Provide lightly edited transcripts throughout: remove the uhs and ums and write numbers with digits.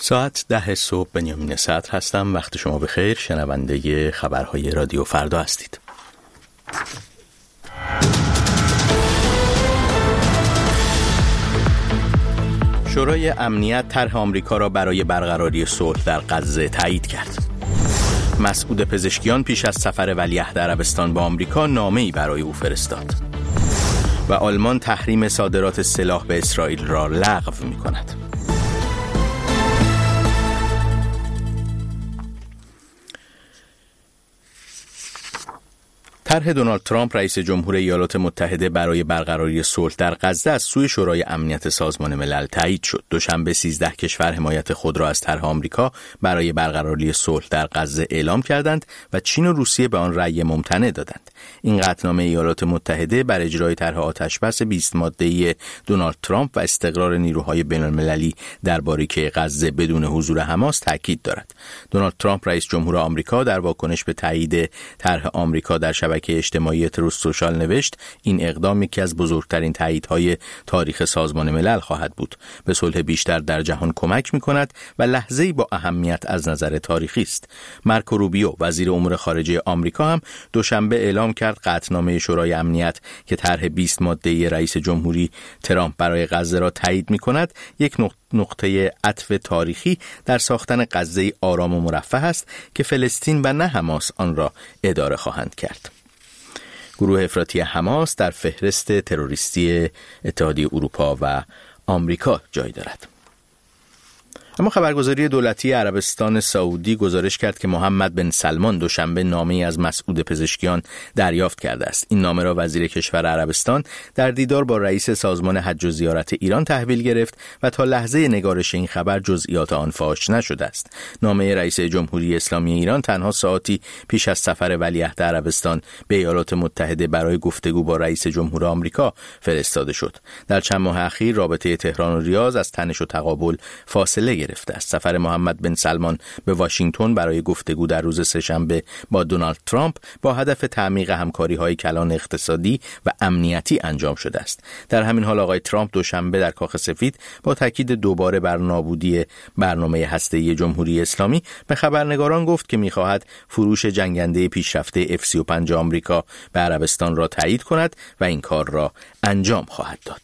ساعت 10 صبح بنیامین صدر هستم. وقت شما بخیر. شنونده خبرهای رادیو فردا هستید. شورای امنیت طرح آمریکا را برای برقراری صلح در غزه تایید کرد. مسعود پزشکیان پیش از سفر ولیعهد عربستان به آمریکا نامه‌ای برای او فرستاد. و آلمان تحریم صادرات سلاح به اسرائیل را لغو می‌کند. طرح دونالد ترامپ رئیس جمهور ایالات متحده برای برقراری صلح در غزه از سوی شورای امنیت سازمان ملل تایید شد. دوشنبه 13 کشور حمایت خود را از طرح آمریکا برای برقراری صلح در غزه اعلام کردند و چین و روسیه به آن رأی ممتنع دادند. این قطعنامه ایالات متحده بر اجرای طرح آتشبس 20 ماده‌ای دونالد ترامپ و استقرار نیروهای بین‌المللی در باریکه غزه بدون حضور حماس تاکید دارد. دونالد ترامپ رئیس جمهور آمریکا در واکنش به تایید طرح آمریکا در شبکه اجتماعی تروس سوشال نوشت: این اقدام یکی از بزرگترین تاییدهای تاریخ سازمان ملل خواهد بود. به صلح بیشتر در جهان کمک می‌کند و لحظه‌ای با اهمیت از نظر تاریخی است. مارکو روبیو وزیر امور خارجه آمریکا هم دوشنبه اعلام کرد قطعنامه شورای امنیت که طرح 20 ماده‌ای رئیس جمهوری ترامپ برای غزه را تایید می‌کند یک نقطه عطف تاریخی در ساختن غزه‌ای آرام و مرفه است که فلسطین و نه حماس آن را اداره خواهند کرد. گروه افراطی حماس در فهرست تروریستی اتحادیه اروپا و آمریکا جای دارد. اما خبرگزاری دولتی عربستان سعودی گزارش کرد که محمد بن سلمان دوشنبه نامه‌ای از مسعود پزشکیان دریافت کرده است. این نامه را وزیر کشور عربستان در دیدار با رئیس سازمان حج و زیارت ایران تحویل گرفت و تا لحظه نگارش این خبر جزئیات آن فاش نشده است. نامه رئیس جمهوری اسلامی ایران تنها ساعتی پیش از سفر ولیعهد عربستان به ایالات متحده برای گفتگو با رئیس جمهور آمریکا فرستاده شد. در چند ماه اخیر رابطه تهران و ریاض از تنش و تقابل فاصله گرفته است. سفر محمد بن سلمان به واشنگتن برای گفتگو در روز سه‌شنبه با دونالد ترامپ با هدف تعمیق همکاری‌های کلان اقتصادی و امنیتی انجام شده است. در همین حال آقای ترامپ دوشنبه در کاخ سفید با تاکید دوباره بر نابودی برنامه هسته‌ای جمهوری اسلامی به خبرنگاران گفت که می‌خواهد فروش جنگنده پیشرفته F-35 آمریکا به عربستان را تایید کند و این کار را انجام خواهد داد.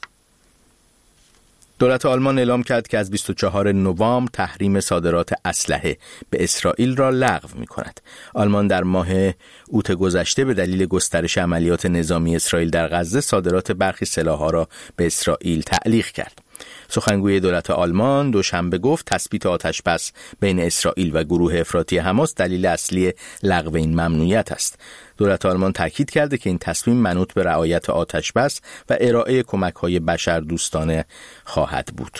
دولت آلمان اعلام کرد که از 24 نوامبر تحریم صادرات اسلحه به اسرائیل را لغو می‌کند. آلمان در ماه اوت گذشته به دلیل گسترش عملیات نظامی اسرائیل در غزه صادرات برخی سلاح‌ها را به اسرائیل تعلیق کرد. سخنگوی دولت آلمان دوشنبه گفت تثبیت آتشبس بین اسرائیل و گروه افراطی حماس دلیل اصلی لغو این ممنوعیت است. دولت آلمان تاکید کرده که این تصمیم منوط به رعایت آتشبس و ارائه کمک‌های بشردوستانه خواهد بود.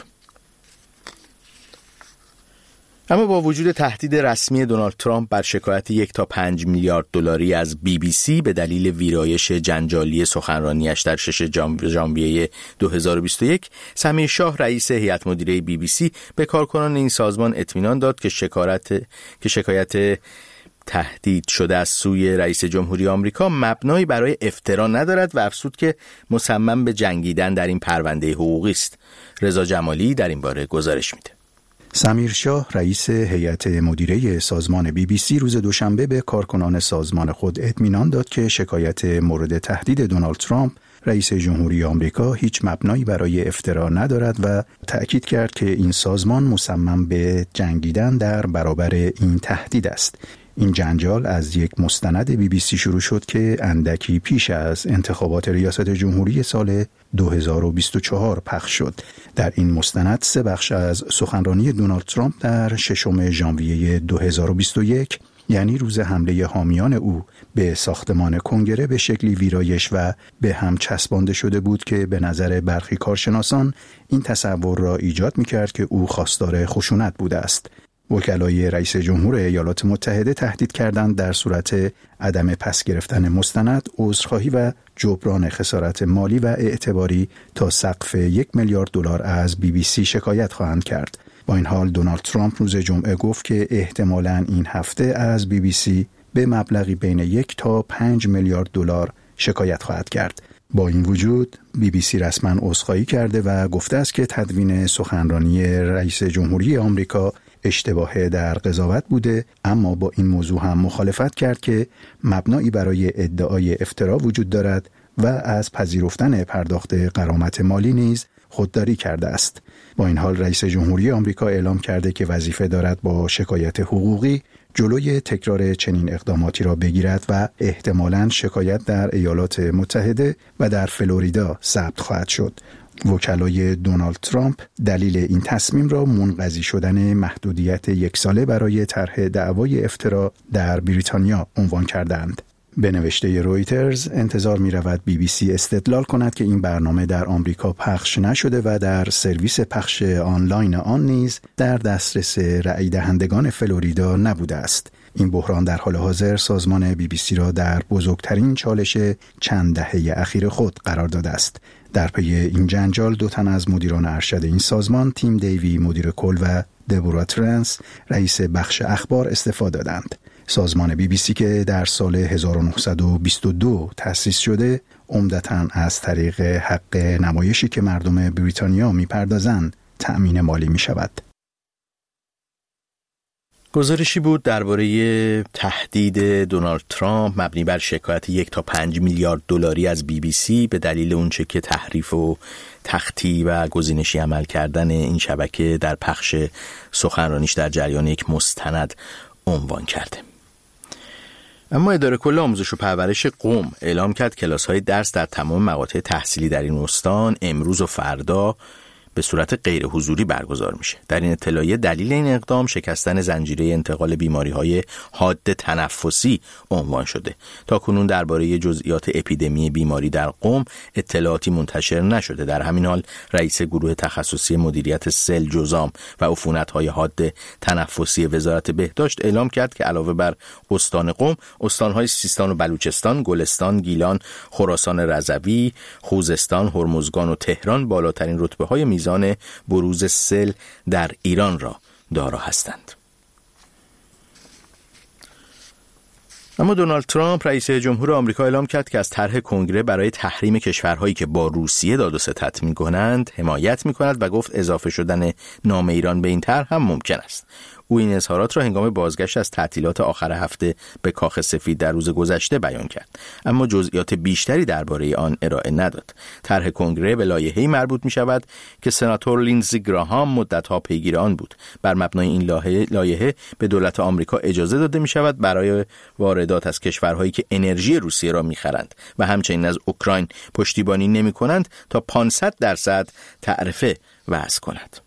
اما با وجود تهدید رسمی دونالد ترامپ بر شکایت 1 تا 5 میلیارد دلاری از BBC به دلیل ویرایش جنجالی سخنرانیش در 6 ژانویه 2021، سمیر شاه رئیس هیئت مدیره BBC به کارکنان این سازمان اطمینان داد که شکایت تهدید شده از سوی رئیس جمهوری آمریکا مبنایی برای افترا ندارد و افزود که مصمم به جنگیدن در این پرونده حقوقی است. رضا جمالی در این باره گزارش میده. سمیر شاه رئیس هیئت مدیره سازمان BBC روز دوشنبه به کارکنان سازمان خود اطمینان داد که شکایت مورد تهدید دونالد ترامپ رئیس جمهوری آمریکا هیچ مبنایی برای افترا ندارد و تأکید کرد که این سازمان مصمم به جنگیدن در برابر این تهدید است. این جنجال از یک مستند BBC شروع شد که اندکی پیش از انتخابات ریاست جمهوری سال 2024 پخش شد. در این مستند 3 بخش از سخنرانی دونالد ترامپ در 6 ژانویه 2021، یعنی روز حمله حامیان او به ساختمان کنگره، به شکلی ویرایش و به هم چسبانده شده بود که به نظر برخی کارشناسان این تصور را ایجاد می‌کرد که او خواستار خشونت بوده است. وکلای رئیس جمهور ایالات متحده تهدید کردند در صورت عدم پس گرفتن مستند، عذرخواهی و جبران خسارت مالی و اعتباری تا سقف 1 میلیارد دلار از BBC شکایت خواهند کرد. با این حال دونالد ترامپ روز جمعه گفت که احتمالاً این هفته از BBC به مبلغی بین 1 تا 5 میلیارد دلار شکایت خواهد کرد. با این وجود BBC رسما عذرخواهی کرده و گفته است که تدوین سخنرانی رئیس جمهوری آمریکا اشتباه در قضاوت بوده، اما با این موضوع هم مخالفت کرد که مبنایی برای ادعای افترا وجود دارد و از پذیرفتن پرداخت غرامت مالی نیز خودداری کرده است. با این حال رئیس جمهوری آمریکا اعلام کرده که وظیفه دارد با شکایت حقوقی جلوی تکرار چنین اقداماتی را بگیرد و احتمالاً شکایت در ایالات متحده و در فلوریدا ثبت خواهد شد. وکلای دونالد ترامپ دلیل این تصمیم را منقضی شدن محدودیت 1 ساله برای طرح دعوای افترا در بریتانیا عنوان کردند. به نوشته رویترز انتظار می رود BBC استدلال کند که این برنامه در آمریکا پخش نشده و در سرویس پخش آنلاین آن نیز در دسترس رأی دهندگان فلوریدا نبوده است. این بحران در حال حاضر سازمان BBC را در بزرگترین چالش چند دهه اخیر خود قرار داده است. در پی این جنجال 2 تن از مدیران ارشد این سازمان، تیم دیوی مدیر کل و دبورا ترنس رئیس بخش اخبار استعفا دادند. سازمان BBC که در سال 1922 تأسیس شده، عمدتاً از طریق حق نمایشی که مردم بریتانیا می‌پردازند تأمین مالی می‌شود. گزارشی بود درباره تهدید دونالد ترامپ مبنی بر شکایت 1 تا 5 میلیارد دلاری از BBC به دلیل اونچه که تحریف و تخطی و گزینشی عمل کردن این شبکه در پخش سخنرانیش در جریان یک مستند عنوان کرده. اما اداره کل آموزش و پرورش قم اعلام کرد کلاس‌های درس در تمام مقاطع تحصیلی در این استان امروز و فردا به صورت غیر حضوری برگزار میشه. در این اطلاعیه دلیل این اقدام شکستن زنجیره انتقال بیماری‌های حاد تنفسی عنوان شده. تاکنون درباره جزئیات اپیدمی بیماری در قم اطلاعاتی منتشر نشده. در همین حال رئیس گروه تخصصی مدیریت سل، جذام و عفونت‌های حاد تنفسی وزارت بهداشت اعلام کرد که علاوه بر استان قم، استان‌های سیستان و بلوچستان، گلستان، گیلان، خراسان رضوی، خوزستان، هرمزگان و تهران بالاترین رتبه‌های میزان بروز سل در ایران را دارا هستند. اما دونالد ترامپ رئیس جمهور آمریکا اعلام کرد که از طرح کنگره برای تحریم کشورهایی که با روسیه داد و ستد می‌کنند حمایت می‌کند و گفت اضافه شدن نام ایران به این طرح هم ممکن است. او این اظهارات را هنگام بازگشت از تعطیلات آخر هفته به کاخ سفید در روز گذشته بیان کرد، اما جزئیات بیشتری درباره آن ارائه نداد. طرح کنگره به لایحه‌ای مربوط می‌شود که سناتور لینزی گراهام مدت‌ها پیگیر آن بود. بر مبنای این لایحه به دولت آمریکا اجازه داده می‌شود برای واردات از کشورهایی که انرژی روسیه را می‌خرند و همچنین از اوکراین پشتیبانی نمی‌کنند تا 500% تعرفه وضع کند.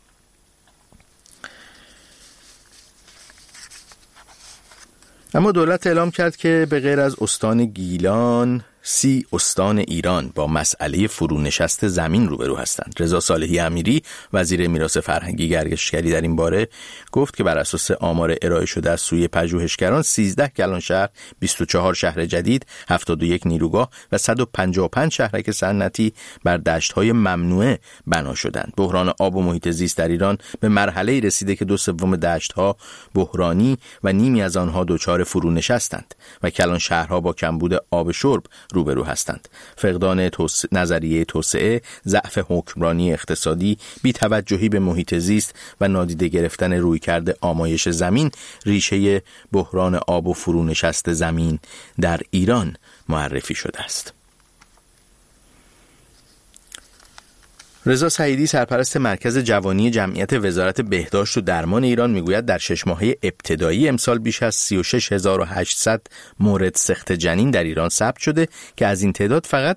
اما دولت اعلام کرد که به غیر از استان گیلان 30 استان ایران با مسئله فرونشست زمین روبرو هستند. رضا صالحی امیری وزیر میراث فرهنگی گردشگری در این باره گفت که بر اساس آمار ارائه شده از سوی پژوهشگران 13 کلان شهر، 24 شهر جدید، 71 نیروگاه و 155 شهرک صنعتی بر دشت‌های ممنوعه بنا شدند. بحران آب و محیط زیست در ایران به مرحله‌ای رسیده که 2/3 دشت‌ها بحرانی و نیمی از آنها دچار فرونشستند و کلان شهرها با کمبود آب شرب روبرو هستند. فقدان نظریه توسعه، ضعف حکمرانی اقتصادی، بی‌توجهی به محیط زیست و نادیده گرفتن رویکرد آمایش زمین ریشه بحران آب و فرونشست زمین در ایران معرفی شده است. رضا سعیدی سرپرست مرکز جوانی جمعیت وزارت بهداشت و درمان ایران میگوید در 6 ماهه ابتدایی امسال بیش از 36800 مورد سقط جنین در ایران ثبت شده که از این تعداد فقط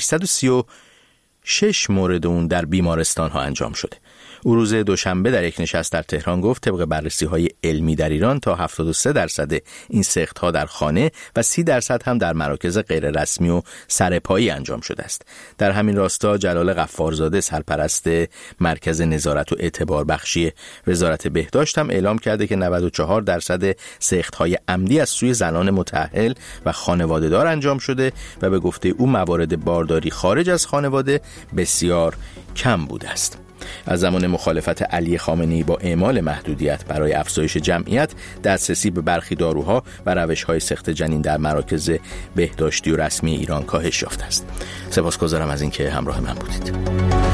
636 مورد اون در بیمارستان ها انجام شده. او روز دوشنبه در یک نشست در تهران گفت طبق بررسی‌های علمی در ایران تا 73% این سقط‌ها در خانه و 30% هم در مراکز غیر رسمی و سرپایی انجام شده است. در همین راستا جلال غفارزاده سرپرست مرکز نظارت و اعتبار بخشی وزارت بهداشت هم اعلام کرده که 94% سقط‌های عمدی از سوی زنان متأهل و خانواده‌دار انجام شده و به گفته او موارد بارداری خارج از خانواده بسیار کم بوده است. از زمان مخالفت علی خامنه‌ای با اعمال محدودیت برای افزایش جمعیت، دسترسی به برخی داروها و روش‌های سخت جنین در مراکز بهداشتی و رسمی ایران کاهش یافته است. سپاسگزارم از اینکه همراه من بودید.